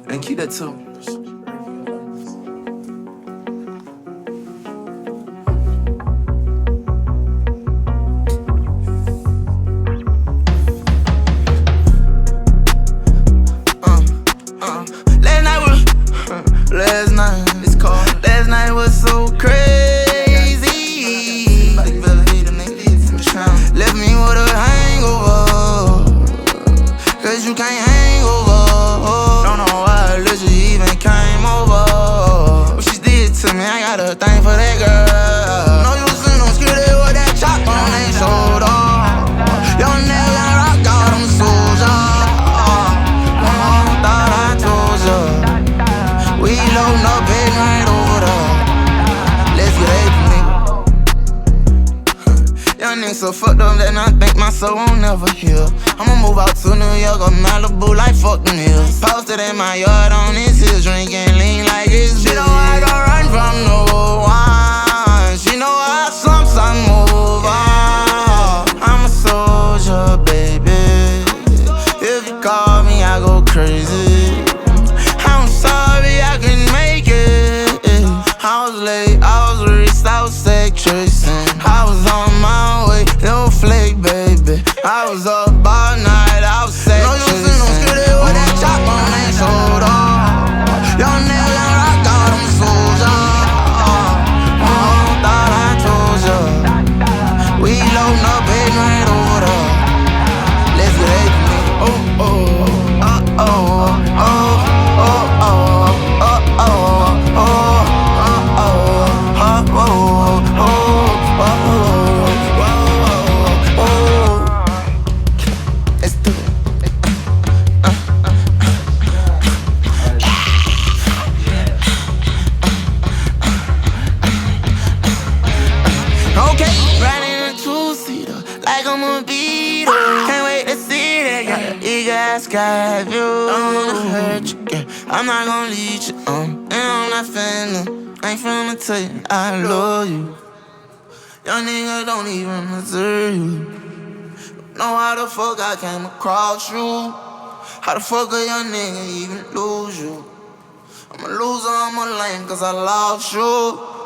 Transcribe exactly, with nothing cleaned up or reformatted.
And keep that too. Last night, it's called. Last night was so crazy. Left me with a hangover, cause you can't hang over. Don't know why Alicia even came over. What she did to me, I got a thing for that girl. No use in them skitty with that chop on they shoulder. Young nigga rock out them soldier. Thought I told ya. We loadin' up big right over there. Let's get eight, nigga. Young nigga so fucked up that I think my soul won't never heal. I'ma move out to New York or Malibu like fuck them hills. Posted in my yard on this hill, drinking lean like it's She know I gon' run from no one. She know I slumps I move on. I'm a soldier, baby. If you call me, I go crazy. I'm sorry I couldn't make it. I was late, I was rich, I was sex tracing. I was on my way, no flake, baby. I was up all night, I was sex tracing. No use in them skitty with that chop on they shoulder. Young nigga rock out them soldier. Thought I told ya. We loadin' up big right over there. Let's get eight, nigga. Oh, oh, uh, oh, oh. Okay, riding in a two-seater like I'm a beetle. Can't wait to see that girl. Eagle eye sky view. I don't wanna hurt you, girl. I'm not gonna lead you on, and I'm not finna. Ain't finna tell you I love you. Young nigga don't even deserve you. Know how the fuck I came across you. How the fuck a young nigga even lose you? I'm a loser, I'm a lame, cause I lost you.